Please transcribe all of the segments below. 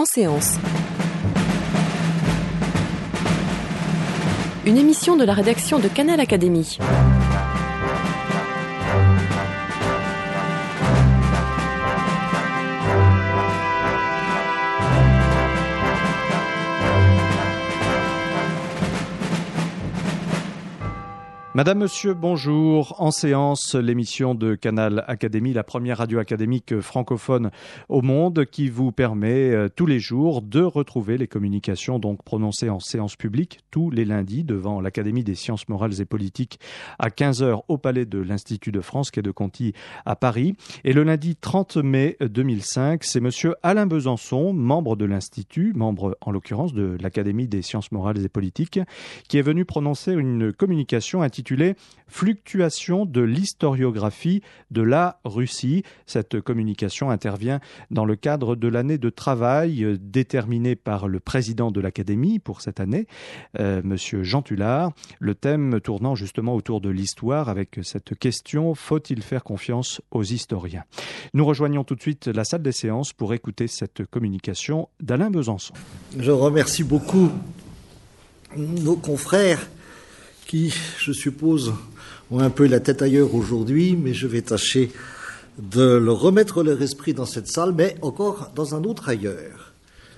En séance. Une émission de la rédaction de Canal Académie. Madame, Monsieur, bonjour. En séance, l'émission de Canal Académie, la première radio académique francophone au monde qui vous permet tous les jours de retrouver les communications donc prononcées en séance publique tous les lundis devant l'Académie des sciences morales et politiques à 15h au Palais de l'Institut de France, quai de Conti à Paris. Et le lundi 30 mai 2005, c'est Monsieur Alain Besançon, membre de l'Institut, membre en l'occurrence de l'Académie des sciences morales et politiques, qui est venu prononcer une communication intitulée « Fluctuation de l'historiographie de la Russie ». Cette communication intervient dans le cadre de l'année de travail déterminée par le président de l'Académie pour cette année, Monsieur Jean Tullard, le thème tournant justement autour de l'histoire avec cette question « Faut-il faire confiance aux historiens ?» Nous rejoignons tout de suite la salle des séances pour écouter cette communication d'Alain Besançon. Je remercie beaucoup nos confrères qui, je suppose, ont un peu la tête ailleurs aujourd'hui, mais je vais tâcher de leur remettre leur esprit dans cette salle, mais encore dans un autre ailleurs.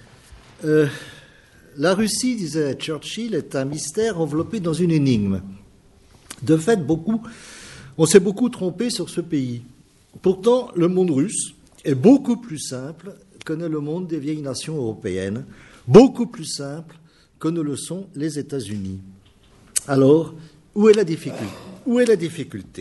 La Russie, disait Churchill, est un mystère enveloppé dans une énigme. De fait, on s'est beaucoup trompé sur ce pays. Pourtant, le monde russe est beaucoup plus simple que ne le monde des vieilles nations européennes, beaucoup plus simple que ne le sont les États-Unis. Alors, où est la difficulté ?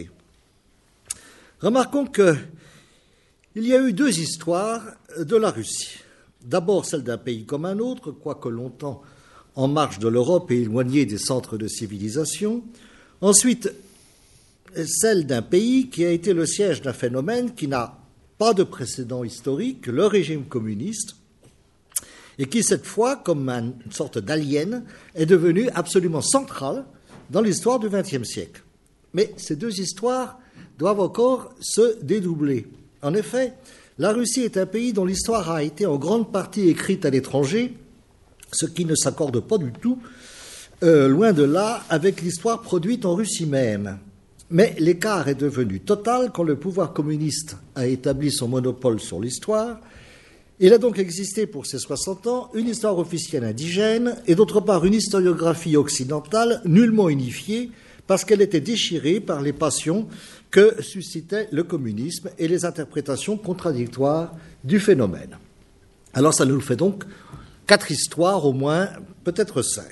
Remarquons qu'il y a eu deux histoires de la Russie. D'abord celle d'un pays comme un autre, quoique longtemps en marge de l'Europe et éloigné des centres de civilisation. Ensuite, celle d'un pays qui a été le siège d'un phénomène qui n'a pas de précédent historique, le régime communiste, et qui, cette fois, comme une sorte d'alien, est devenu absolument central dans l'histoire du XXe siècle. Mais ces deux histoires doivent encore se dédoubler. En effet, la Russie est un pays dont l'histoire a été en grande partie écrite à l'étranger, ce qui ne s'accorde pas du tout, loin de là, avec l'histoire produite en Russie même. Mais l'écart est devenu total quand le pouvoir communiste a établi son monopole sur l'histoire. Il a donc existé pour ces 60 ans une histoire officielle indigène et d'autre part une historiographie occidentale nullement unifiée parce qu'elle était déchirée par les passions que suscitait le communisme et les interprétations contradictoires du phénomène. Alors ça nous fait donc 4 histoires au moins, peut-être 5.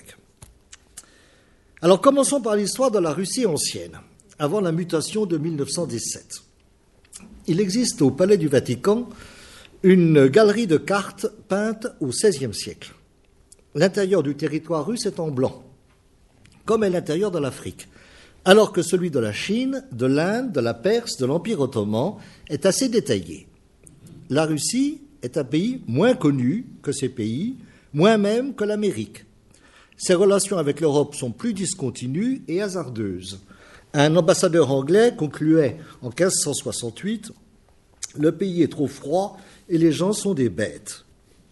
Alors commençons par l'histoire de la Russie ancienne, avant la mutation de 1917. Il existe au Palais du Vatican une galerie de cartes peintes au XVIe siècle. L'intérieur du territoire russe est en blanc, comme est l'intérieur de l'Afrique, alors que celui de la Chine, de l'Inde, de la Perse, de l'Empire ottoman est assez détaillé. La Russie est un pays moins connu que ces pays, moins même que l'Amérique. Ses relations avec l'Europe sont plus discontinues et hasardeuses. Un ambassadeur anglais concluait en 1568 « Le pays est trop froid et les gens sont des bêtes ».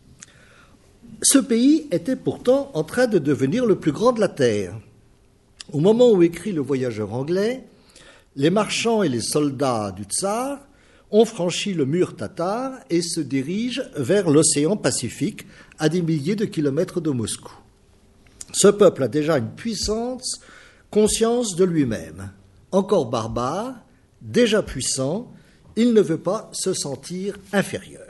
Ce pays était pourtant en train de devenir le plus grand de la Terre. Au moment où écrit le voyageur anglais, les marchands et les soldats du tsar ont franchi le mur tatar et se dirigent vers l'océan Pacifique à des milliers de kilomètres de Moscou. Ce peuple a déjà une puissante conscience de lui-même. Encore barbare, déjà puissant, il ne veut pas se sentir inférieur.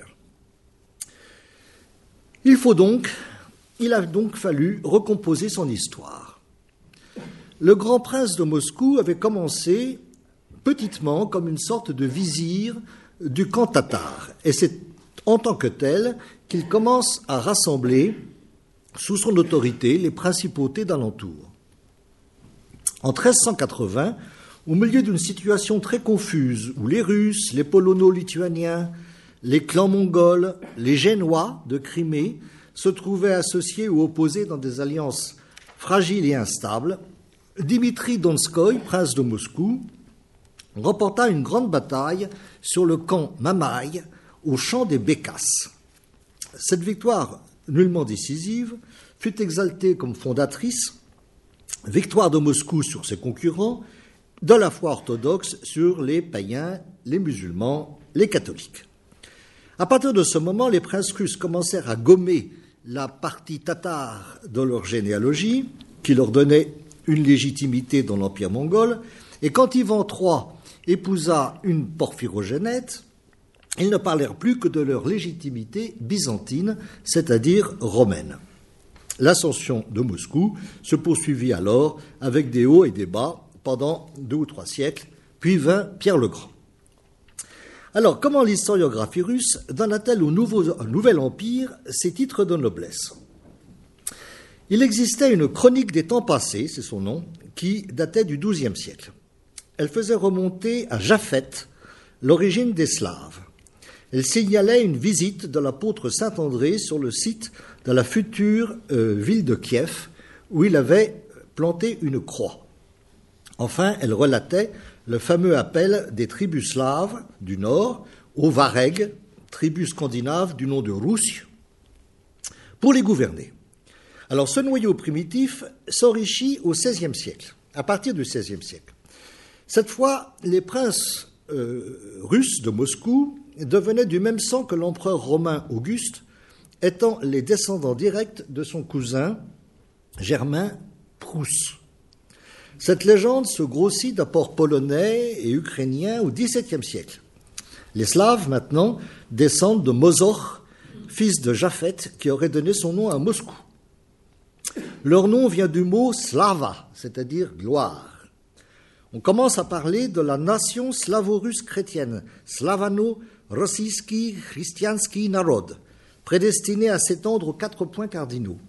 Il a donc fallu recomposer son histoire. Le grand prince de Moscou avait commencé petitement comme une sorte de vizir du camp tatar. Et c'est en tant que tel qu'il commence à rassembler sous son autorité les principautés d'alentour. En 1380, au milieu d'une situation très confuse où les Russes, les Polono-Lituaniens, les clans mongols, les Génois de Crimée se trouvaient associés ou opposés dans des alliances fragiles et instables, Dimitri Donskoï, prince de Moscou, remporta une grande bataille sur le camp Mamaï au champ des Bécasses. Cette victoire, nullement décisive, fut exaltée comme fondatrice, victoire de Moscou sur ses concurrents, de la foi orthodoxe sur les païens, les musulmans, les catholiques. À partir de ce moment, les princes russes commencèrent à gommer la partie tatare de leur généalogie, qui leur donnait une légitimité dans l'empire mongol, et quand Ivan III épousa une porphyrogénète, ils ne parlèrent plus que de leur légitimité byzantine, c'est-à-dire romaine. L'ascension de Moscou se poursuivit alors avec des hauts et des bas pendant 2 ou 3 siècles, puis vint Pierre le Grand. Alors, comment l'historiographie russe donna-t-elle au nouvel empire ses titres de noblesse ? Il existait une chronique des temps passés, c'est son nom, qui datait du XIIe siècle. Elle faisait remonter à Japhet l'origine des Slaves. Elle signalait une visite de l'apôtre Saint-André sur le site de la future ville de Kiev, où il avait planté une croix. Enfin, elle relatait le fameux appel des tribus slaves du Nord aux Varegs, tribus scandinaves du nom de Russe, pour les gouverner. Alors, ce noyau primitif s'enrichit au XVIe siècle, à partir du XVIe siècle. Cette fois, les princes russes de Moscou devenaient du même sang que l'empereur romain Auguste, étant les descendants directs de son cousin Germain Prusse. Cette légende se grossit d'apports polonais et ukrainiens au XVIIe siècle. Les Slaves, maintenant, descendent de Mozor, fils de Japhet, qui aurait donné son nom à Moscou. Leur nom vient du mot slava, c'est-à-dire gloire. On commence à parler de la nation slavo-russe chrétienne, slavano-rossiyski christianski narod, prédestinée à s'étendre aux 4 points cardinaux.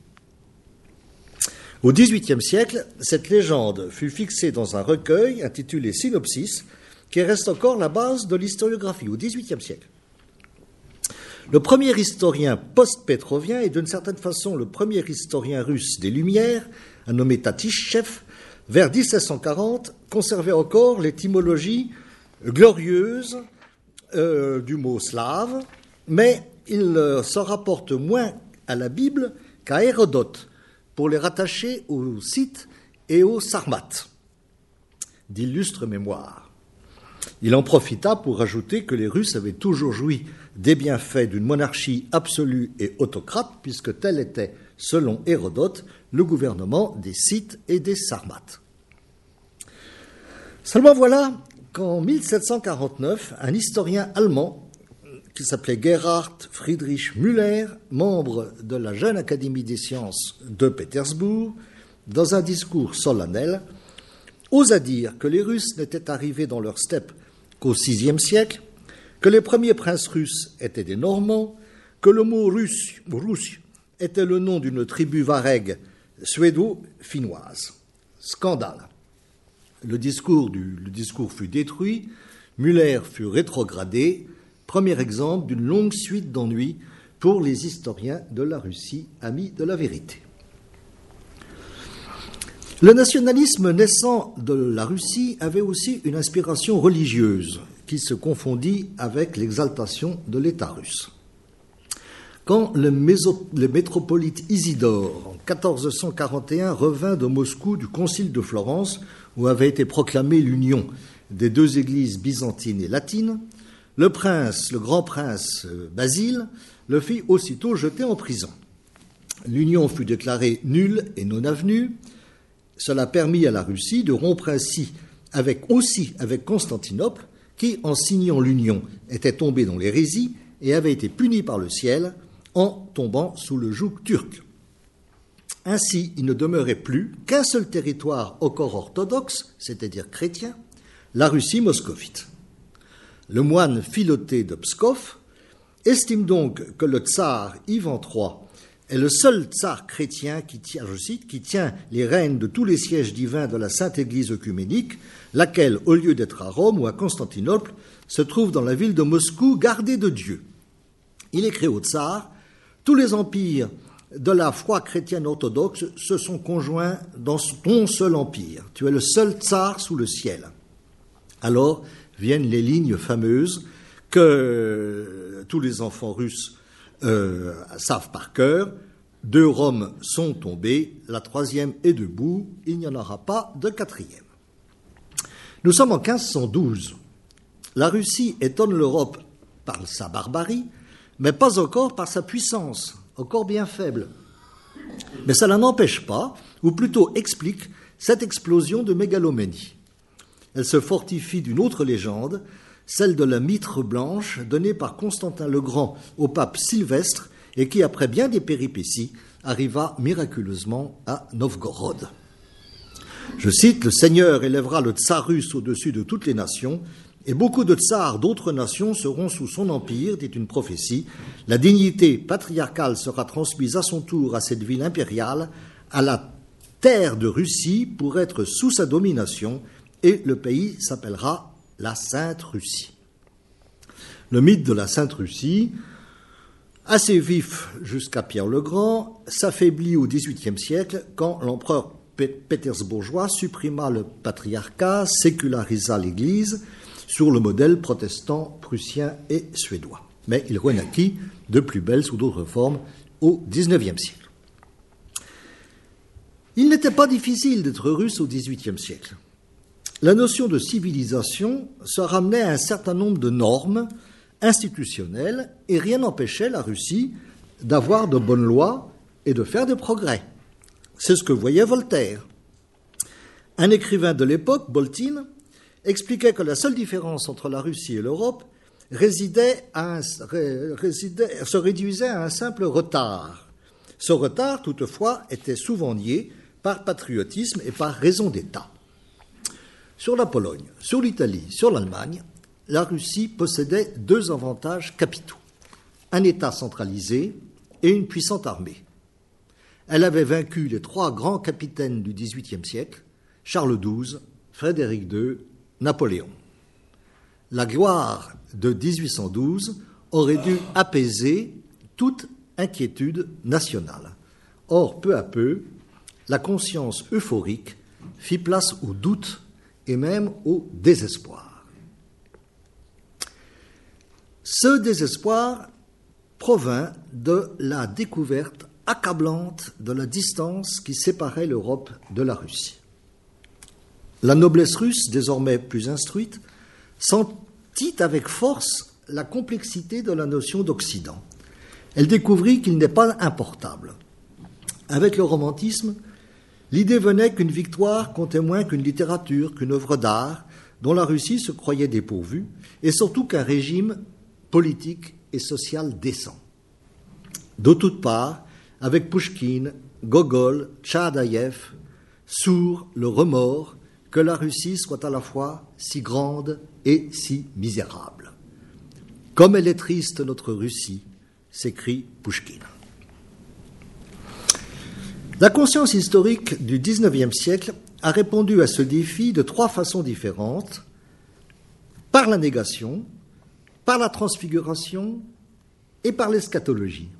Au XVIIIe siècle, cette légende fut fixée dans un recueil intitulé Synopsis, qui reste encore la base de l'historiographie au XVIIIe siècle. Le premier historien post-pétrovien et d'une certaine façon le premier historien russe des Lumières, un nommé Tatishev, vers 1740, conservait encore l'étymologie glorieuse du mot slave, mais il se rapporte moins à la Bible qu'à Hérodote, pour les rattacher aux Scythes et aux Sarmates, d'illustres mémoires. Il en profita pour ajouter que les Russes avaient toujours joui des bienfaits d'une monarchie absolue et autocrate, puisque tel était, selon Hérodote, le gouvernement des Scythes et des Sarmates. Seulement voilà qu'en 1749, un historien allemand qui s'appelait Gerhard Friedrich Müller, membre de la Jeune Académie des Sciences de Pétersbourg, dans un discours solennel, osa dire que les Russes n'étaient arrivés dans leur steppe qu'au VIe siècle, que les premiers princes russes étaient des Normands, que le mot russe était le nom d'une tribu varègue suédo-finnoise. Scandale. Le discours fut détruit, Müller fut rétrogradé. Premier exemple d'une longue suite d'ennuis pour les historiens de la Russie, amis de la vérité. Le nationalisme naissant de la Russie avait aussi une inspiration religieuse qui se confondit avec l'exaltation de l'État russe. Quand le métropolite Isidore, en 1441, revint de Moscou du concile de Florence, où avait été proclamée l'union des 2 églises byzantines et latines, le grand prince Basile, le fit aussitôt jeter en prison. L'union fut déclarée nulle et non avenue. Cela permit à la Russie de rompre ainsi avec Constantinople, qui, en signant l'union, était tombée dans l'hérésie et avait été punie par le ciel en tombant sous le joug turc. Ainsi, il ne demeurait plus qu'un seul territoire encore orthodoxe, c'est-à-dire chrétien, la Russie moscovite. Le moine Philoté de Pskov estime donc que le tsar Ivan III est le seul tsar chrétien qui tient, je cite, qui tient les rênes de tous les sièges divins de la Sainte Église œcuménique, laquelle, au lieu d'être à Rome ou à Constantinople, se trouve dans la ville de Moscou, gardée de Dieu. Il écrit au tsar: tous les empires de la foi chrétienne orthodoxe se sont conjoints dans ton seul empire. Tu es le seul tsar sous le ciel. Alors viennent les lignes fameuses que tous les enfants russes savent par cœur, 2 Roms sont tombés, la 3e est debout, il n'y en aura pas de 4e. Nous sommes en 1512. La Russie étonne l'Europe par sa barbarie, mais pas encore par sa puissance, encore bien faible. Mais cela n'empêche pas, ou plutôt explique, cette explosion de mégalomanie. Elle se fortifie d'une autre légende, celle de la mitre blanche donnée par Constantin le Grand au pape Sylvestre et qui, après bien des péripéties, arriva miraculeusement à Novgorod. Je cite, « Le Seigneur élèvera le tsar russe au-dessus de toutes les nations, et beaucoup de tsars d'autres nations seront sous son empire, dit une prophétie. La dignité patriarcale sera transmise à son tour à cette ville impériale, à la terre de Russie, pour être sous sa domination, et le pays s'appellera la Sainte Russie. » Le mythe de la Sainte Russie, assez vif jusqu'à Pierre le Grand, s'affaiblit au XVIIIe siècle quand l'empereur pétersbourgeois supprima le patriarcat, sécularisa l'Église sur le modèle protestant prussien et suédois. Mais il renaquit de plus belle sous d'autres formes au XIXe siècle. Il n'était pas difficile d'être russe au XVIIIe siècle. La notion de civilisation se ramenait à un certain nombre de normes institutionnelles et rien n'empêchait la Russie d'avoir de bonnes lois et de faire des progrès. C'est ce que voyait Voltaire. Un écrivain de l'époque, Boltin, expliquait que la seule différence entre la Russie et l'Europe se réduisait à un simple retard. Ce retard, toutefois, était souvent nié par patriotisme et par raison d'État. Sur la Pologne, sur l'Italie, sur l'Allemagne, la Russie possédait 2 avantages capitaux. Un État centralisé et une puissante armée. Elle avait vaincu les 3 grands capitaines du XVIIIe siècle, Charles XII, Frédéric II, Napoléon. La gloire de 1812 aurait dû apaiser toute inquiétude nationale. Or, peu à peu, la conscience euphorique fit place au doute et même au désespoir. Ce désespoir provint de la découverte accablante de la distance qui séparait l'Europe de la Russie. La noblesse russe, désormais plus instruite, sentit avec force la complexité de la notion d'Occident. Elle découvrit qu'il n'est pas importable. Avec le romantisme, l'idée venait qu'une victoire comptait moins qu'une littérature, qu'une œuvre d'art, dont la Russie se croyait dépourvue, et surtout qu'un régime politique et social décent. De toutes parts, avec Pouchkine, Gogol, Tchadaïev, sourd le remords que la Russie soit à la fois si grande et si misérable. « Comme elle est triste, notre Russie », s'écrie Pouchkine. La conscience historique du XIXe siècle a répondu à ce défi de 3 façons différentes, par la négation, par la transfiguration et par l'eschatologie.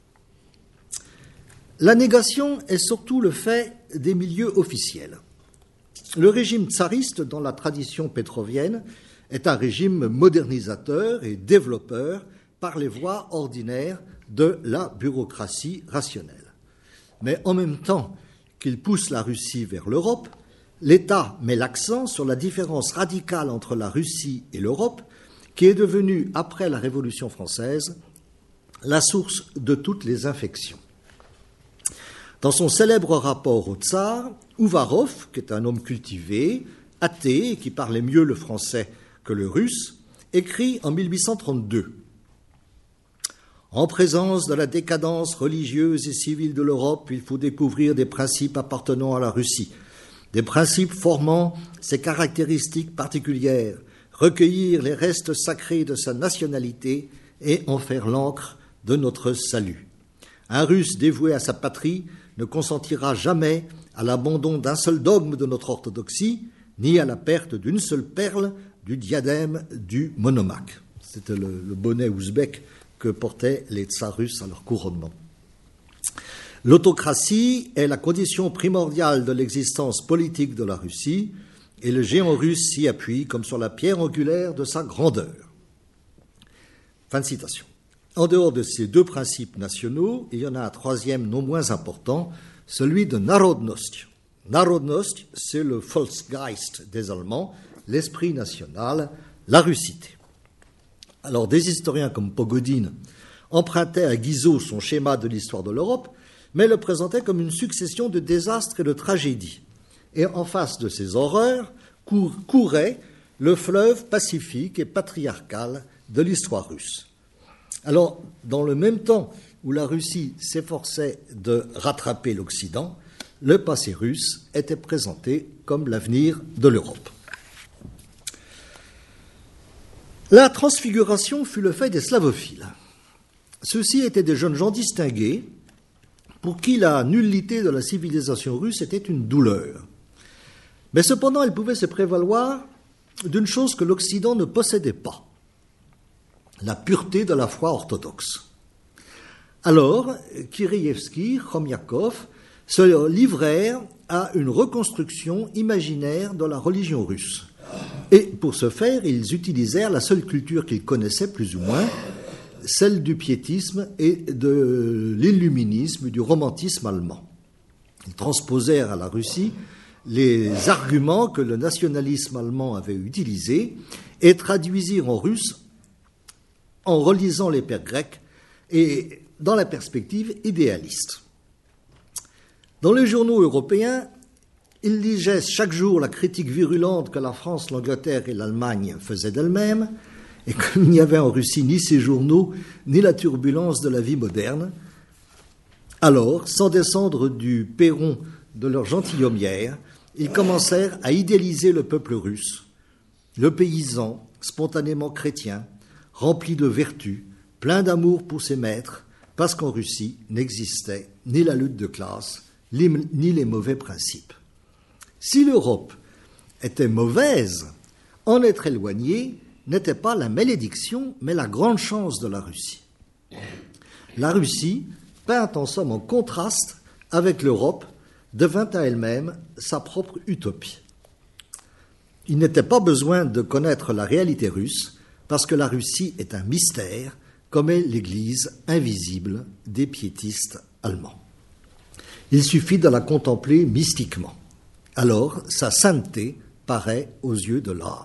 La négation est surtout le fait des milieux officiels. Le régime tsariste, dans la tradition pétrovienne, est un régime modernisateur et développeur par les voies ordinaires de la bureaucratie rationnelle. Mais en même temps qu'il pousse la Russie vers l'Europe, l'État met l'accent sur la différence radicale entre la Russie et l'Europe, qui est devenue, après la Révolution française, la source de toutes les infections. Dans son célèbre rapport au tsar, Ouvarov, qui est un homme cultivé, athée et qui parlait mieux le français que le russe, écrit en 1832 « En présence de la décadence religieuse et civile de l'Europe, il faut découvrir des principes appartenant à la Russie, des principes formant ses caractéristiques particulières, recueillir les restes sacrés de sa nationalité et en faire l'encre de notre salut. Un Russe dévoué à sa patrie ne consentira jamais à l'abandon d'un seul dogme de notre orthodoxie, ni à la perte d'une seule perle du diadème du monomach. » C'était le bonnet ouzbek que portaient les tsars russes à leur couronnement. L'autocratie est la condition primordiale de l'existence politique de la Russie, et le géant russe s'y appuie comme sur la pierre angulaire de sa grandeur. Fin de citation. En dehors de ces deux principes nationaux, il y en a un troisième non moins important, celui de Narodnost. Narodnost, c'est le Volksgeist des Allemands, l'esprit national, la russité. Alors, des historiens comme Pogodine empruntaient à Guizot son schéma de l'histoire de l'Europe, mais le présentaient comme une succession de désastres et de tragédies. Et en face de ces horreurs courait le fleuve pacifique et patriarcal de l'histoire russe. Alors, dans le même temps où la Russie s'efforçait de rattraper l'Occident, le passé russe était présenté comme l'avenir de l'Europe. La transfiguration fut le fait des slavophiles. Ceux-ci étaient des jeunes gens distingués pour qui la nullité de la civilisation russe était une douleur. Mais cependant, elle pouvait se prévaloir d'une chose que l'Occident ne possédait pas, la pureté de la foi orthodoxe. Alors, Kireïevski, Khomyakov se livrèrent à une reconstruction imaginaire de la religion russe. Et pour ce faire, ils utilisèrent la seule culture qu'ils connaissaient plus ou moins, celle du piétisme et de l'illuminisme, du romantisme allemand. Ils transposèrent à la Russie les arguments que le nationalisme allemand avait utilisés et traduisirent en russe en relisant les pères grecs et dans la perspective idéaliste. Dans les journaux européens, ils lisaient chaque jour la critique virulente que la France, l'Angleterre et l'Allemagne faisaient d'elles-mêmes, et comme il n'y avait en Russie ni ces journaux, ni la turbulence de la vie moderne, alors, sans descendre du perron de leur gentilhommière, ils commencèrent à idéaliser le peuple russe, le paysan, spontanément chrétien, rempli de vertus, plein d'amour pour ses maîtres, parce qu'en Russie n'existait ni la lutte de classe, ni les mauvais principes. Si l'Europe était mauvaise, en être éloignée n'était pas la malédiction, mais la grande chance de la Russie. La Russie, peinte en somme en contraste avec l'Europe, devint à elle-même sa propre utopie. Il n'était pas besoin de connaître la réalité russe, parce que la Russie est un mystère, comme est l'Église invisible des piétistes allemands. Il suffit de la contempler mystiquement. Alors, sa sainteté paraît aux yeux de l'âme.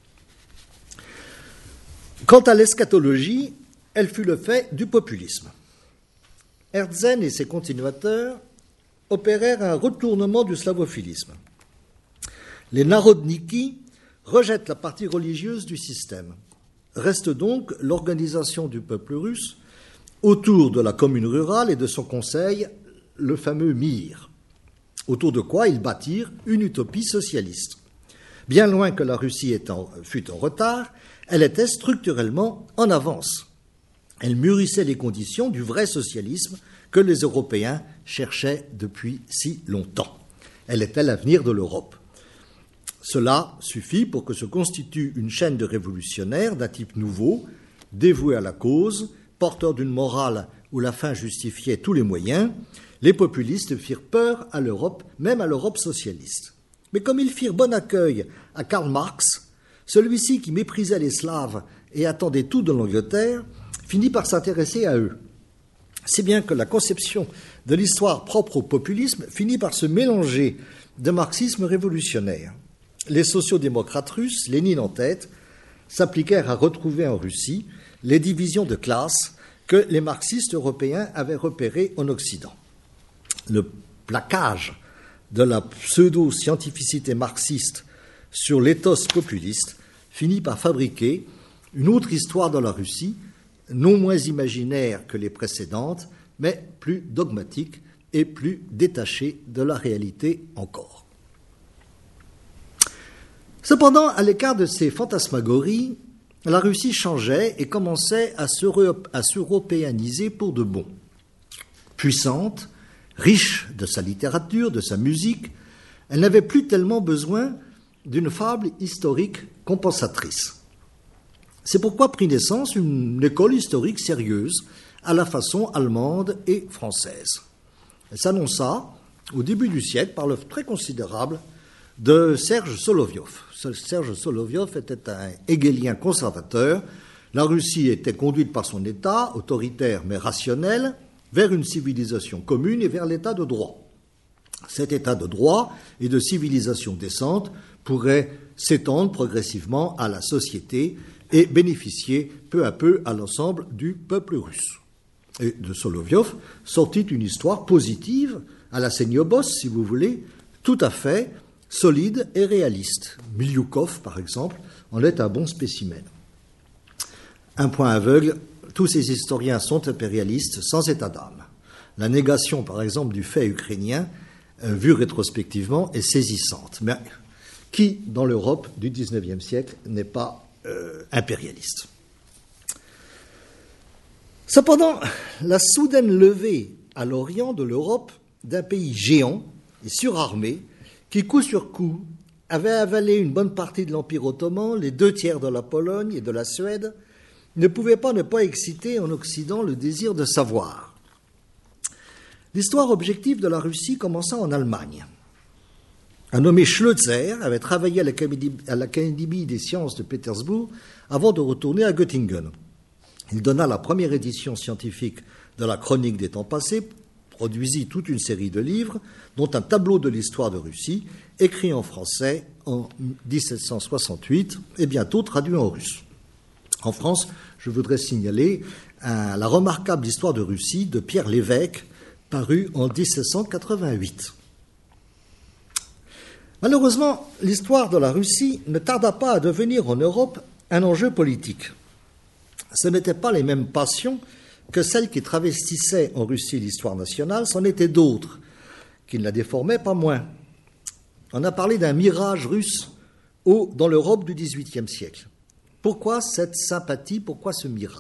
Quant à l'eschatologie, elle fut le fait du populisme. Herzen et ses continuateurs opérèrent un retournement du slavophilisme. Les narodniki rejettent la partie religieuse du système. Reste donc l'organisation du peuple russe autour de la commune rurale et de son conseil, le fameux Mir, autour de quoi ils bâtirent une utopie socialiste. Bien loin que la Russie fût en retard, elle était structurellement en avance. Elle mûrissait les conditions du vrai socialisme que les Européens cherchaient depuis si longtemps. Elle était l'avenir de l'Europe. Cela suffit pour que se constitue une chaîne de révolutionnaires d'un type nouveau, dévoués à la cause, porteurs d'une morale où la fin justifiait tous les moyens. Les populistes firent peur à l'Europe, même à l'Europe socialiste. Mais comme ils firent bon accueil à Karl Marx, celui-ci qui méprisait les Slaves et attendait tout de l'Angleterre, finit par s'intéresser à eux. C'est bien que la conception de l'histoire propre au populisme finit par se mélanger de marxisme révolutionnaire. Les sociodémocrates russes, Lénine en tête, s'appliquèrent à retrouver en Russie les divisions de classe que les marxistes européens avaient repérées en Occident. Le plaquage de la pseudo-scientificité marxiste sur l'éthos populiste finit par fabriquer une autre histoire de la Russie, non moins imaginaire que les précédentes, mais plus dogmatique et plus détachée de la réalité encore. Cependant, à l'écart de ces fantasmagories, la Russie changeait et commençait à s'européaniser pour de bon. Puissante, riche de sa littérature, de sa musique, elle n'avait plus tellement besoin d'une fable historique compensatrice. C'est pourquoi prit naissance une école historique sérieuse, à la façon allemande et française. Elle s'annonça au début du siècle par l'œuvre très considérable de Serge Solovyov. Serge Solovyov était un hegelien conservateur, La Russie était conduite par son État, autoritaire mais rationnel, vers une civilisation commune et vers l'État de droit. Cet État de droit et de civilisation décente pourrait s'étendre progressivement à la société et bénéficier peu à peu à l'ensemble du peuple russe. Et de Solovyov sortit une histoire positive, à la Seniobos, si vous voulez, tout à fait solide et réaliste. Milioukov, par exemple, en est un bon spécimen. Un point aveugle, tous ces historiens sont impérialistes sans état d'âme. La négation, par exemple, du fait ukrainien, vue rétrospectivement, est saisissante. Mais qui, dans l'Europe du XIXe siècle, n'est pas impérialiste? Cependant, la soudaine levée à l'Orient de l'Europe d'un pays géant et surarmé, qui coup sur coup avait avalé une bonne partie de l'Empire ottoman, les 2/3 de la Pologne et de la Suède, ne pouvait pas ne pas exciter en Occident le désir de savoir. L'histoire objective de la Russie commença en Allemagne. Un nommé Schlözer avait travaillé à l'Académie des sciences de Pétersbourg avant de retourner à Göttingen. Il donna la première édition scientifique de la Chronique des temps passés, produisit toute une série de livres, dont un tableau de l'histoire de Russie, écrit en français en 1768 et bientôt traduit en russe. En France, je voudrais signaler la remarquable histoire de Russie de Pierre Lévesque, paru en 1788. Malheureusement, l'histoire de la Russie ne tarda pas à devenir en Europe un enjeu politique. Ce n'étaient pas les mêmes passions que celles qui travestissaient en Russie l'histoire nationale, c'en étaient d'autres, qui ne la déformaient pas moins. On a parlé d'un mirage russe dans l'Europe du XVIIIe siècle. Pourquoi cette sympathie, pourquoi ce mirage ?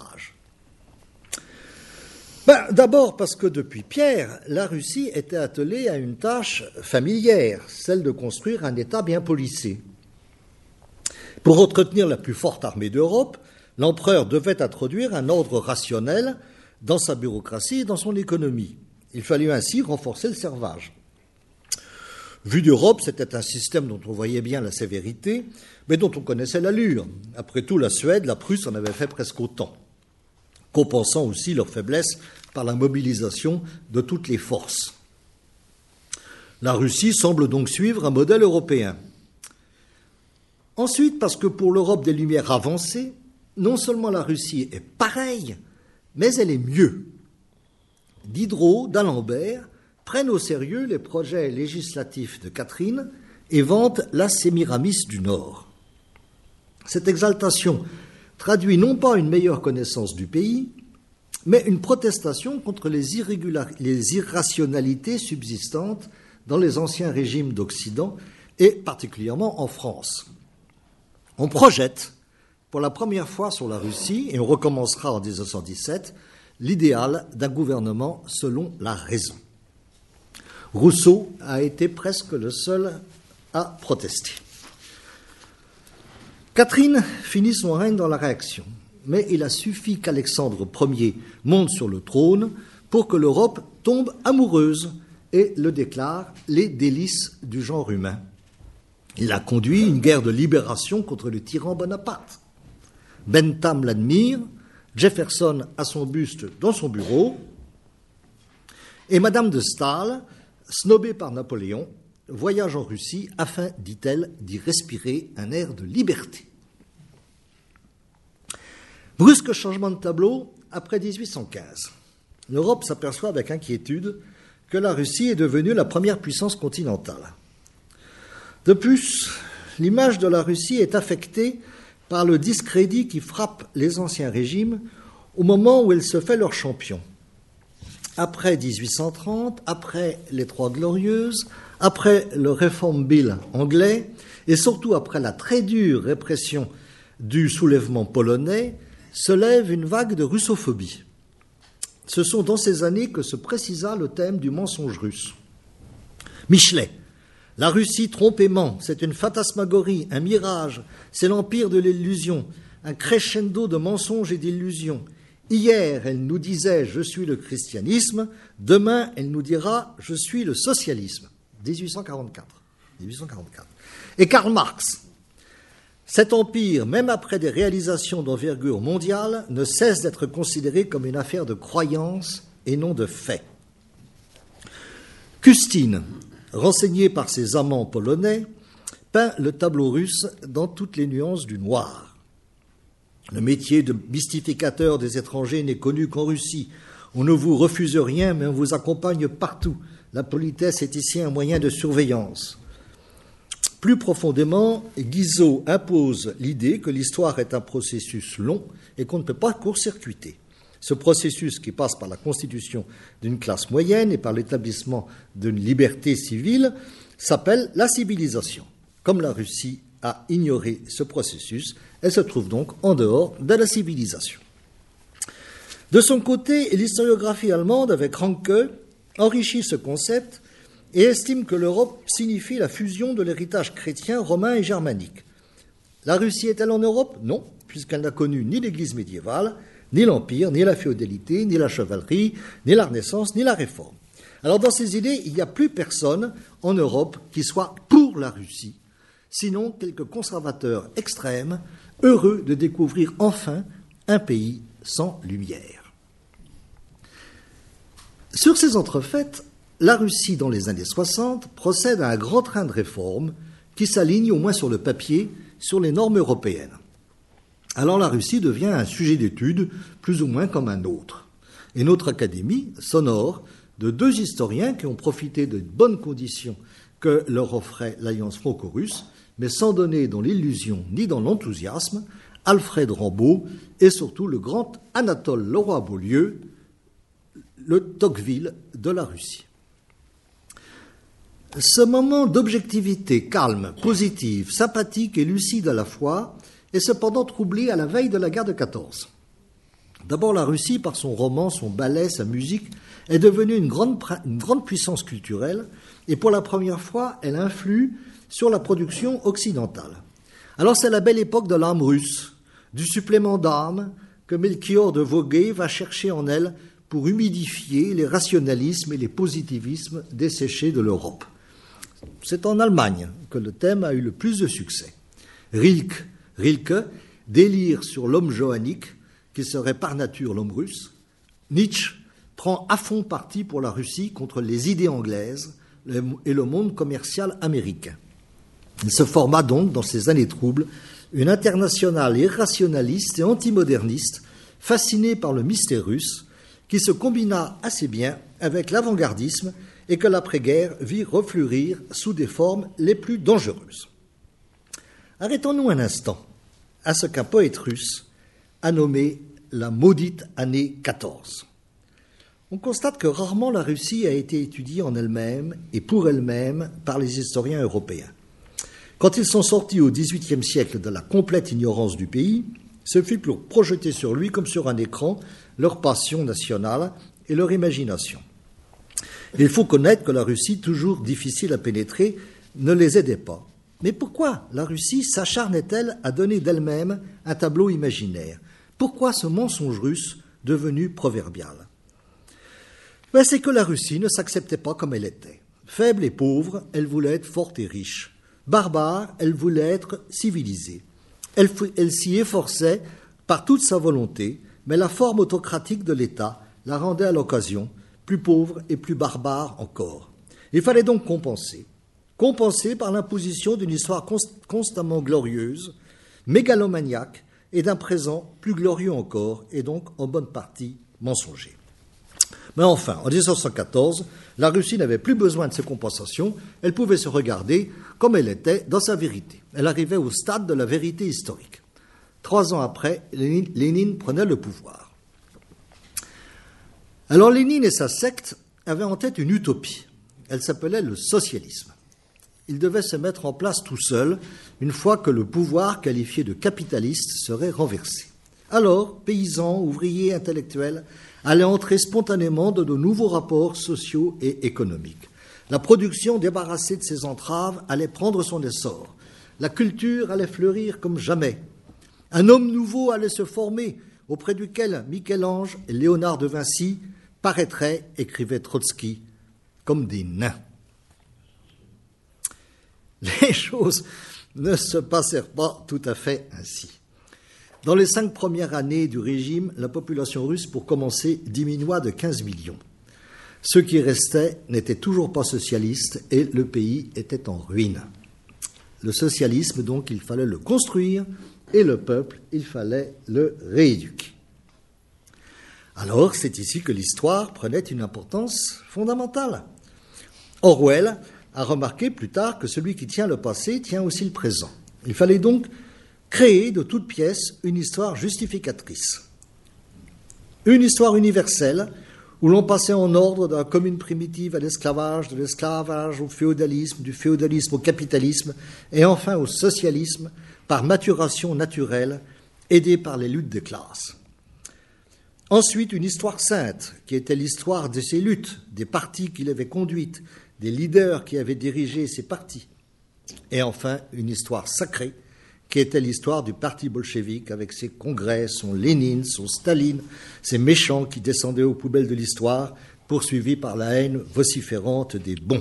D'abord parce que depuis Pierre, la Russie était attelée à une tâche familière, celle de construire un État bien policé. Pour entretenir la plus forte armée d'Europe, l'empereur devait introduire un ordre rationnel dans sa bureaucratie et dans son économie. Il fallut ainsi renforcer le servage. Vu d'Europe, c'était un système dont on voyait bien la sévérité, mais dont on connaissait l'allure. Après tout, la Suède, la Prusse en avaient fait presque autant, compensant aussi leur faiblesse par la mobilisation de toutes les forces. La Russie semble donc suivre un modèle européen. Ensuite, parce que pour l'Europe des Lumières avancées, non seulement la Russie est pareille, mais elle est mieux. Diderot, d'Alembert prennent au sérieux les projets législatifs de Catherine et vantent la Sémiramis du Nord. Cette exaltation traduit non pas une meilleure connaissance du pays, mais une protestation contre les irrationalités subsistantes dans les anciens régimes d'Occident et particulièrement en France. On projette pour la première fois sur la Russie, et on recommencera en 1917, l'idéal d'un gouvernement selon la raison. Rousseau a été presque le seul à protester. Catherine finit son règne dans la réaction, mais il a suffi qu'Alexandre Ier monte sur le trône pour que l'Europe tombe amoureuse et le déclare les délices du genre humain. Il a conduit une guerre de libération contre le tyran Bonaparte. Bentham l'admire, Jefferson a son buste dans son bureau, et Madame de Staël, snobée par Napoléon, voyage en Russie afin, dit-elle, d'y respirer un air de liberté. Brusque changement de tableau après 1815. L'Europe s'aperçoit avec inquiétude que la Russie est devenue la première puissance continentale. De plus, l'image de la Russie est affectée par le discrédit qui frappe les anciens régimes au moment où elle se fait leur champion. Après 1830, après les Trois Glorieuses, après le Reform Bill anglais et surtout après la très dure répression du soulèvement polonais, se lève une vague de russophobie. Ce sont dans ces années que se précisa le thème du mensonge russe. Michelet, la Russie trompe et ment, c'est une fantasmagorie, un mirage, c'est l'empire de l'illusion, un crescendo de mensonges et d'illusions. Hier, elle nous disait « je suis le christianisme », demain, elle nous dira « je suis le socialisme ». 1844. Et Karl Marx. Cet empire, même après des réalisations d'envergure mondiale, ne cesse d'être considéré comme une affaire de croyance et non de fait. Custine, renseigné par ses amants polonais, peint le tableau russe dans toutes les nuances du noir. Le métier de mystificateur des étrangers n'est connu qu'en Russie. On ne vous refuse rien, mais on vous accompagne partout. La politesse est ici un moyen de surveillance. Plus profondément, Guizot impose l'idée que l'histoire est un processus long et qu'on ne peut pas court-circuiter. Ce processus, qui passe par la constitution d'une classe moyenne et par l'établissement d'une liberté civile, s'appelle la civilisation. Comme la Russie a ignoré ce processus, elle se trouve donc en dehors de la civilisation. De son côté, l'historiographie allemande, avec Ranke, enrichit ce concept et estime que l'Europe signifie la fusion de l'héritage chrétien, romain et germanique. La Russie est-elle en Europe ? Non, puisqu'elle n'a connu ni l'Église médiévale, ni l'Empire, ni la féodalité, ni la chevalerie, ni la Renaissance, ni la Réforme. Alors dans ces idées, il n'y a plus personne en Europe qui soit pour la Russie, sinon quelques conservateurs extrêmes, heureux de découvrir enfin un pays sans lumière. Sur ces entrefaites, la Russie, dans les années 60, procède à un grand train de réformes qui s'aligne, au moins sur le papier, sur les normes européennes. Alors la Russie devient un sujet d'étude plus ou moins comme un autre. Et notre académie s'honore de deux historiens qui ont profité de bonnes conditions que leur offrait l'Alliance franco-russe, mais sans donner dans l'illusion ni dans l'enthousiasme, Alfred Rambaud et surtout le grand Anatole Leroy-Beaulieu, le Tocqueville de la Russie. Ce moment d'objectivité calme, positive, sympathique et lucide à la fois est cependant troublé à la veille de la guerre de 14. D'abord, la Russie, par son roman, son ballet, sa musique, est devenue une grande puissance culturelle et pour la première fois, elle influe sur la production occidentale. Alors c'est la belle époque de l'âme russe, du supplément d'âme que Melchior de Voguet va chercher en elle pour humidifier les rationalismes et les positivismes desséchés de l'Europe. C'est en Allemagne que le thème a eu le plus de succès. Rilke délire sur l'homme johannique, qui serait par nature l'homme russe. Nietzsche prend à fond parti pour la Russie contre les idées anglaises et le monde commercial américain. Il se forma donc, dans ces années troubles, une internationale irrationaliste et antimoderniste, fascinée par le mystère russe, qui se combina assez bien avec l'avant-gardisme et que l'après-guerre vit refleurir sous des formes les plus dangereuses. Arrêtons-nous un instant à ce qu'un poète russe a nommé la maudite année 14. On constate que rarement la Russie a été étudiée en elle-même et pour elle-même par les historiens européens. Quand ils sont sortis au XVIIIe siècle de la complète ignorance du pays, ce fut pour projeter sur lui comme sur un écran leur passion nationale et leur imagination. Il faut connaître que la Russie, toujours difficile à pénétrer, ne les aidait pas. Mais pourquoi la Russie s'acharnait-elle à donner d'elle-même un tableau imaginaire ? Pourquoi ce mensonge russe devenu proverbial ? C'est que la Russie ne s'acceptait pas comme elle était. Faible et pauvre, elle voulait être forte et riche. Barbare, elle voulait être civilisée. Elle s'y efforçait par toute sa volonté, mais la forme autocratique de l'État la rendait à l'occasion plus pauvre et plus barbare encore. Il fallait donc compenser par l'imposition d'une histoire constamment glorieuse, mégalomaniaque, et d'un présent plus glorieux encore, et donc en bonne partie mensonger. Mais enfin, en 1914, la Russie n'avait plus besoin de ces compensations, elle pouvait se regarder comme elle était dans sa vérité. Elle arrivait au stade de la vérité historique. 3 ans après, Lénine prenait le pouvoir. Alors Lénine et sa secte avaient en tête une utopie. Elle s'appelait le socialisme. Il devait se mettre en place tout seul, une fois que le pouvoir qualifié de capitaliste serait renversé. Alors, paysans, ouvriers, intellectuels allaient entrer spontanément dans de nouveaux rapports sociaux et économiques. La production, débarrassée de ses entraves, allait prendre son essor. La culture allait fleurir comme jamais. Un homme nouveau allait se former, auprès duquel Michel-Ange et Léonard de Vinci paraîtraient, écrivait Trotsky, comme des nains. Les choses ne se passèrent pas tout à fait ainsi. Dans les 5 premières années du régime, la population russe, pour commencer, diminua de 15 millions. Ceux qui restaient n'étaient toujours pas socialistes et le pays était en ruine. Le socialisme, donc, il fallait le construire et le peuple, il fallait le rééduquer. Alors, c'est ici que l'histoire prenait une importance fondamentale. Orwell a remarqué plus tard que celui qui tient le passé tient aussi le présent. Il fallait donc créer de toutes pièces une histoire justificatrice. Une histoire universelle où l'on passait en ordre de la commune primitive à l'esclavage, de l'esclavage au féodalisme, du féodalisme au capitalisme et enfin au socialisme par maturation naturelle aidée par les luttes des classes. Ensuite, une histoire sainte, qui était l'histoire de ces luttes, des partis qui l'avaient conduite, des leaders qui avaient dirigé ces partis. Et enfin, une histoire sacrée, qui était l'histoire du parti bolchevique, avec ses congrès, son Lénine, son Staline, ces méchants qui descendaient aux poubelles de l'histoire, poursuivis par la haine vociférante des bons.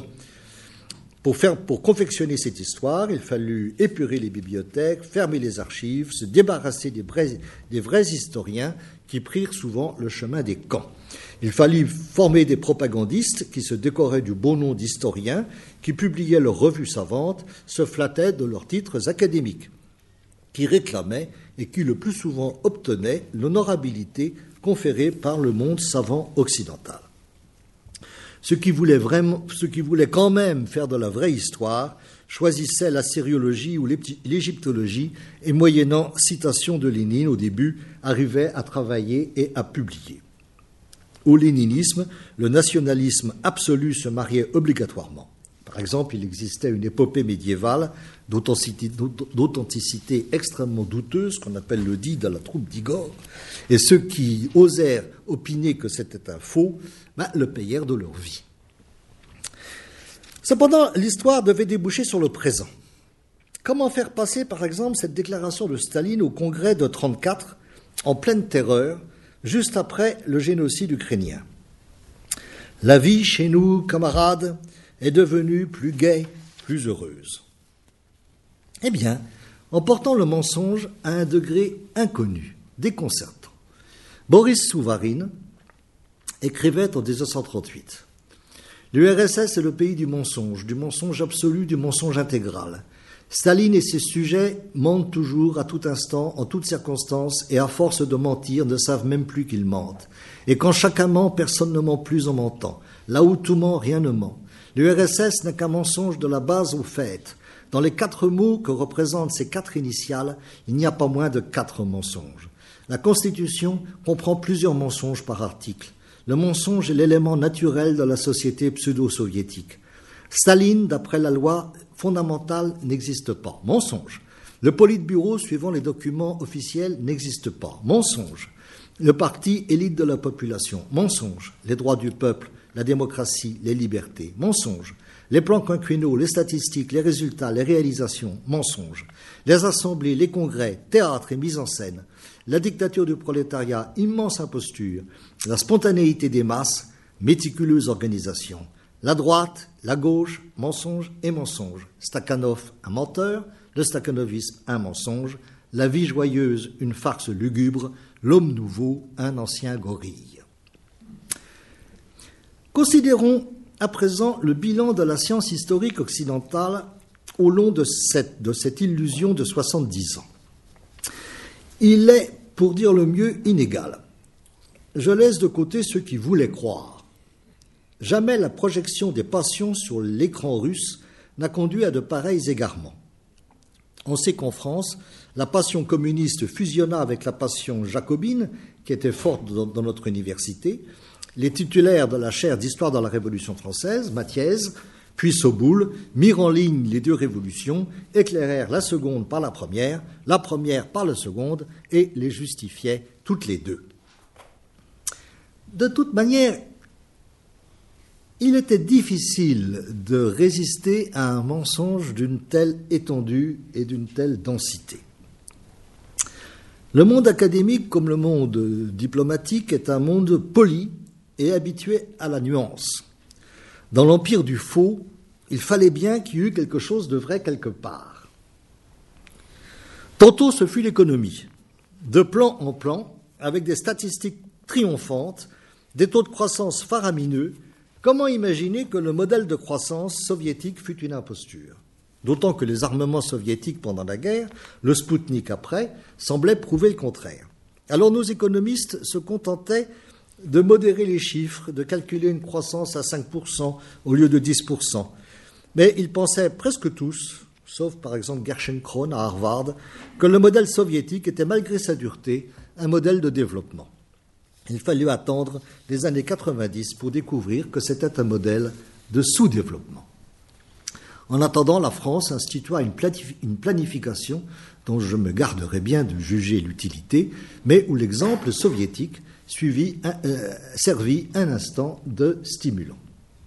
Pour confectionner cette histoire, il fallut épurer les bibliothèques, fermer les archives, se débarrasser des vrais historiens qui prirent souvent le chemin des camps. Il fallut former des propagandistes qui se décoraient du beau nom d'historiens, qui publiaient leurs revues savantes, se flattaient de leurs titres académiques, qui réclamaient et qui le plus souvent obtenaient l'honorabilité conférée par le monde savant occidental. Ceux qui voulaient quand même faire de la vraie histoire choisissaient la sériologie ou l'égyptologie et, moyennant citation de Lénine au début, arrivaient à travailler et à publier. Au léninisme, le nationalisme absolu se mariait obligatoirement. Par exemple, il existait une épopée médiévale d'authenticité extrêmement douteuse, qu'on appelle le dit de la troupe d'Igor, et ceux qui osèrent opiner que c'était un faux, le payèrent de leur vie. Cependant, l'histoire devait déboucher sur le présent. Comment faire passer, par exemple, cette déclaration de Staline au congrès de 1934, en pleine terreur, juste après le génocide ukrainien ? La vie chez nous, camarades, est devenue plus gaie, plus heureuse. Eh bien, en portant le mensonge à un degré inconnu, déconcertant. Boris Souvarine écrivait en 1938 « L'URSS est le pays du mensonge absolu, du mensonge intégral. Staline et ses sujets mentent toujours, à tout instant, en toutes circonstances, et à force de mentir, ne savent même plus qu'ils mentent. Et quand chacun ment, personne ne ment plus en mentant. Là où tout ment, rien ne ment. L'URSS n'est qu'un mensonge de la base au fait. Dans les 4 mots que représentent ces 4 initiales, il n'y a pas moins de 4 mensonges. La Constitution comprend plusieurs mensonges par article. Le mensonge est l'élément naturel de la société pseudo-soviétique. Staline, d'après la loi fondamentale, n'existe pas. Mensonge. Le Politburo, suivant les documents officiels, n'existe pas. Mensonge. Le parti élite de la population. Mensonge. Les droits du peuple, la démocratie, les libertés. Mensonge. Les plans quinquennaux, les statistiques, les résultats, les réalisations. Mensonge. Les assemblées, les congrès, théâtre et mise en scène. La dictature du prolétariat, immense imposture. La spontanéité des masses, méticuleuse organisation. La droite, la gauche, mensonge et mensonge. Stakhanov, un menteur. Le stakhanovisme, un mensonge. La vie joyeuse, une farce lugubre. L'homme nouveau, un ancien gorille. Considérons à présent le bilan de la science historique occidentale au long de cette illusion de 70 ans. Il est, pour dire le mieux, inégal. Je laisse de côté ceux qui voulaient croire. Jamais la projection des passions sur l'écran russe n'a conduit à de pareils égarements. On sait qu'en France, la passion communiste fusionna avec la passion jacobine, qui était forte dans notre université. Les titulaires de la chaire d'histoire de la Révolution française, Mathiez, puis Soboul, mirent en ligne les 2 révolutions, éclairèrent la seconde par la première par la seconde, et les justifiaient toutes les 2. De toute manière, il était difficile de résister à un mensonge d'une telle étendue et d'une telle densité. Le monde académique, comme le monde diplomatique, est un monde poli et habitué à la nuance. Dans l'empire du faux, il fallait bien qu'il y eût quelque chose de vrai quelque part. Tantôt ce fut l'économie, de plan en plan, avec des statistiques triomphantes, des taux de croissance faramineux. Comment imaginer que le modèle de croissance soviétique fut une imposture ? D'autant que les armements soviétiques pendant la guerre, le Spoutnik après, semblaient prouver le contraire. Alors nos économistes se contentaient de modérer les chiffres, de calculer une croissance à 5% au lieu de 10%. Mais ils pensaient presque tous, sauf par exemple Gershon Krohn à Harvard, que le modèle soviétique était malgré sa dureté un modèle de développement. Il fallut attendre les années 90 pour découvrir que c'était un modèle de sous-développement. En attendant, la France institua une planification dont je me garderai bien de juger l'utilité, mais où l'exemple soviétique servit un instant de stimulant.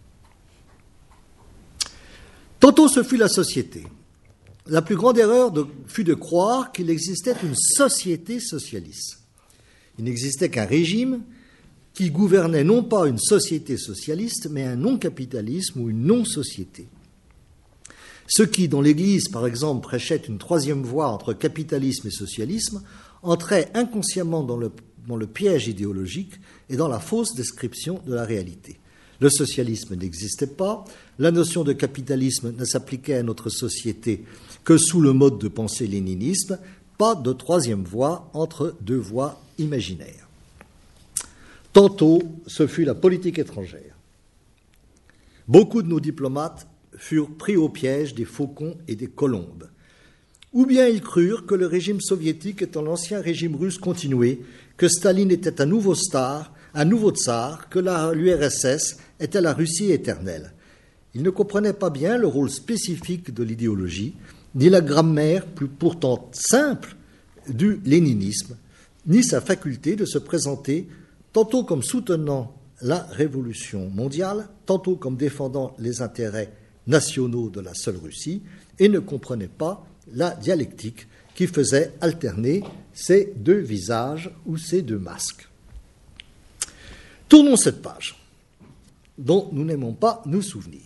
Tantôt ce fut la société. La plus grande erreur fut de croire qu'il existait une société socialiste. Il n'existait qu'un régime qui gouvernait non pas une société socialiste, mais un non-capitalisme ou une non-société. Ceux qui, dans l'Église, par exemple, prêchaient une troisième voie entre capitalisme et socialisme, entraient inconsciemment dans le piège idéologique et dans la fausse description de la réalité. Le socialisme n'existait pas, la notion de capitalisme ne s'appliquait à notre société que sous le mode de pensée léninisme, pas de troisième voie entre deux voies imaginaires. Tantôt, ce fut la politique étrangère. Beaucoup de nos diplomates furent pris au piège des faucons et des colombes. Ou bien ils crurent que le régime soviétique était l'ancien régime russe continué, que Staline était un nouveau tsar, que l'URSS était la Russie éternelle. Ils ne comprenaient pas bien le rôle spécifique de l'idéologie, ni la grammaire, pourtant simple, du léninisme, ni sa faculté de se présenter tantôt comme soutenant la révolution mondiale, tantôt comme défendant les intérêts nationaux de la seule Russie, et ne comprenaient pas la dialectique qui faisait alterner ces deux visages ou ces deux masques. Tournons cette page, dont nous n'aimons pas nous souvenir.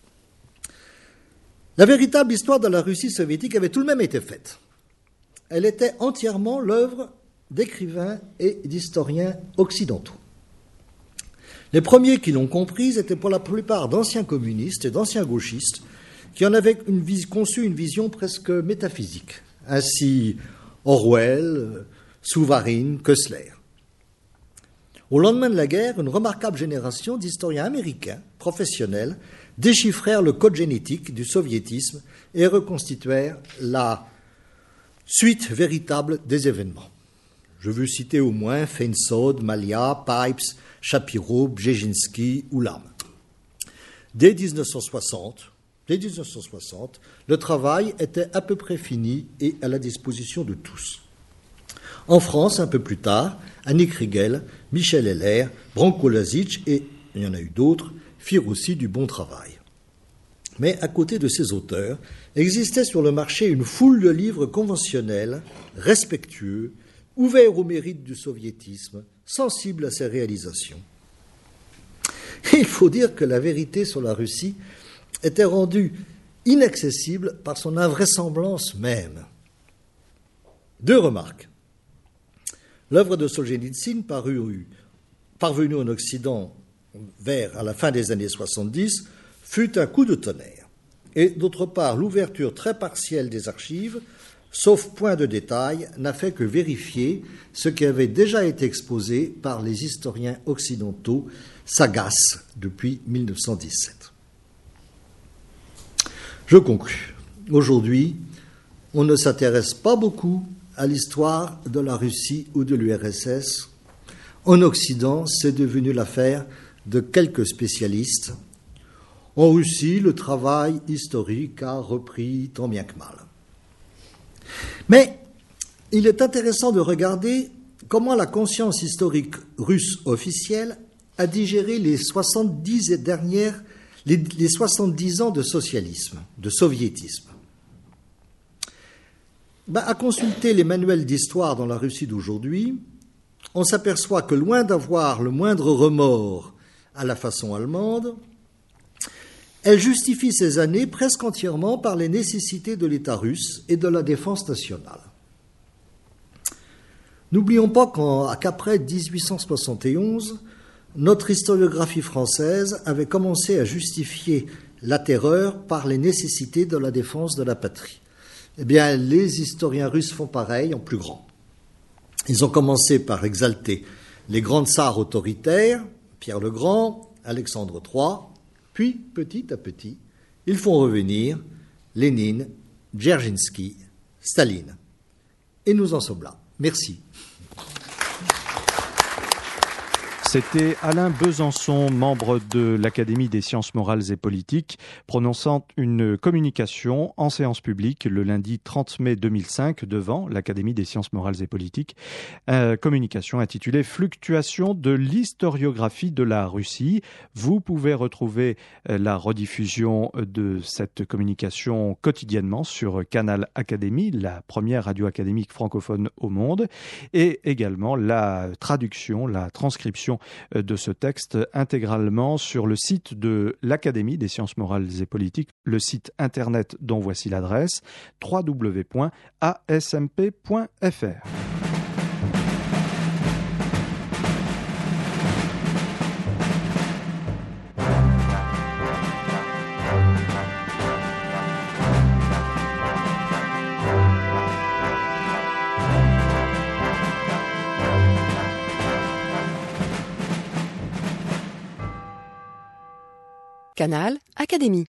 La véritable histoire de la Russie soviétique avait tout de même été faite. Elle était entièrement l'œuvre d'écrivains et d'historiens occidentaux. Les premiers qui l'ont comprise étaient pour la plupart d'anciens communistes et d'anciens gauchistes qui en avaient conçu une vision presque métaphysique. Ainsi Orwell, Souvarine, Koestler. Au lendemain de la guerre, une remarquable génération d'historiens américains, professionnels, déchiffrèrent le code génétique du soviétisme et reconstituèrent la suite véritable des événements. Je veux citer au moins Feinsod, Malia, Pipes, Shapiro, Brzezinski ou Lam. Dès 1960, le travail était à peu près fini et à la disposition de tous. En France, un peu plus tard, Annick Riegel, Michel Heller, Branko Lazic et il y en a eu d'autres, firent aussi du bon travail. Mais à côté de ces auteurs, existait sur le marché une foule de livres conventionnels, respectueux, ouverts au mérite du soviétisme, sensibles à ses réalisations. Et il faut dire que la vérité sur la Russie était rendue inaccessible par son invraisemblance même. Deux remarques. L'œuvre de Solzhenitsyn, parvenue en Occident à la fin des années 70, fut un coup de tonnerre. Et d'autre part, l'ouverture très partielle des archives, sauf point de détail, n'a fait que vérifier ce qui avait déjà été exposé par les historiens occidentaux sagaces depuis 1917. Je conclus. Aujourd'hui, on ne s'intéresse pas beaucoup à l'histoire de la Russie ou de l'URSS. En Occident, c'est devenu l'affaire de quelques spécialistes. En Russie, le travail historique a repris tant bien que mal. Mais il est intéressant de regarder comment la conscience historique russe officielle a digéré les 70 ans de socialisme, de soviétisme. À consulter les manuels d'histoire dans la Russie d'aujourd'hui, on s'aperçoit que loin d'avoir le moindre remords à la façon allemande, elle justifie ces années presque entièrement par les nécessités de l'État russe et de la défense nationale. N'oublions pas qu'après 1871, notre historiographie française avait commencé à justifier la terreur par les nécessités de la défense de la patrie. Eh bien, les historiens russes font pareil en plus grand. Ils ont commencé par exalter les grands tsars autoritaires, Pierre le Grand, Alexandre III, puis, petit à petit, ils font revenir Lénine, Dzerzhinsky, Staline. Et nous en sommes là. Merci. C'était Alain Besançon, membre de l'Académie des sciences morales et politiques, prononçant une communication en séance publique le lundi 30 mai 2005 devant l'Académie des sciences morales et politiques. Communication intitulée « Fluctuation de l'historiographie de la Russie ». Vous pouvez retrouver la rediffusion de cette communication quotidiennement sur Canal Académie, la première radio académique francophone au monde, et également la traduction, la transcription de ce texte intégralement sur le site de l'Académie des sciences morales et politiques, le site internet dont voici l'adresse www.asmp.fr. Canal Académie.